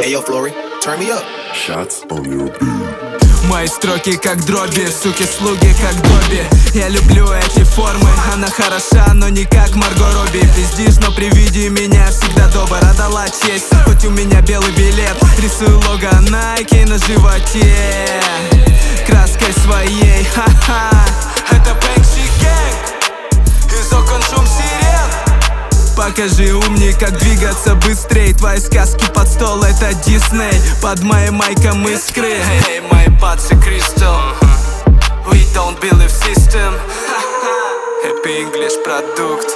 Hey yo, Flory, turn me up. Shots on your beat. Мои строки как дроби, суки-слуги как Добби. Я люблю эти формы, она хороша, но не как Марго Робби. Пиздишь, но при виде меня всегда добр. Отдала честь, хоть у меня белый билет. Рисую лого Nike на животе краской своей, ха-ха. Это Бэнкси Гэнг, из окон шум сирен. Покажи, умник, как двигаться быстрей. Твои сказки под стол, это Дисней. Под моим майком искры. Hey, мои пацы Crystal. We don't believe system. Happy English продукт.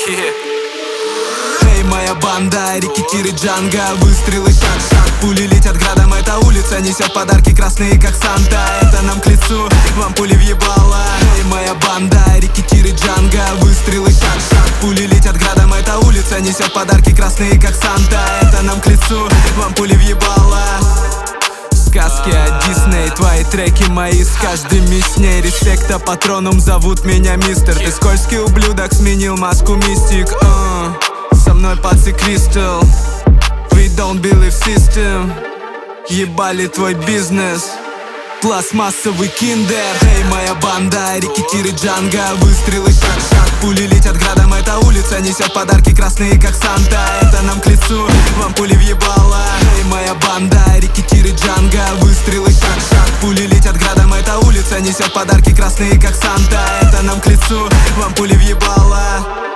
Эй, моя банда, рекетиры Джанга. Выстрелы, шаг-шаг, пули летят градом. Эта улица несет подарки красные, как Санта. Это нам к лицу, вам пули въебало. Эй, моя банда, рекетиры Джанга. Выстрелы, шаг-шаг, пули летят градом. Эта улица несет подарки красные, как Санта. Это нам к лицу, вам пули въебало. Сказки от Дисней, твои треки мои с каждым мясней. Респекта патроном, зовут меня мистер. Ты скользкий ублюдок, сменил маску мистик. Со мной пацы Crystal. We don't believe system. Ебали твой бизнес, пластмассовый киндер. Эй, моя банда, рекетиры Джанга. Выстрелы, шаг-шаг, пули летят градом. Эта улица несет подарки красные, как Санта. Это нам к лицу, вам пули въебало. Эй, моя банда, рекетиры Джанга. Выстрелы, шаг-шаг, пули летят градом. Эта улица несет подарки красные, как Санта. Это нам к лицу, вам пули въебало.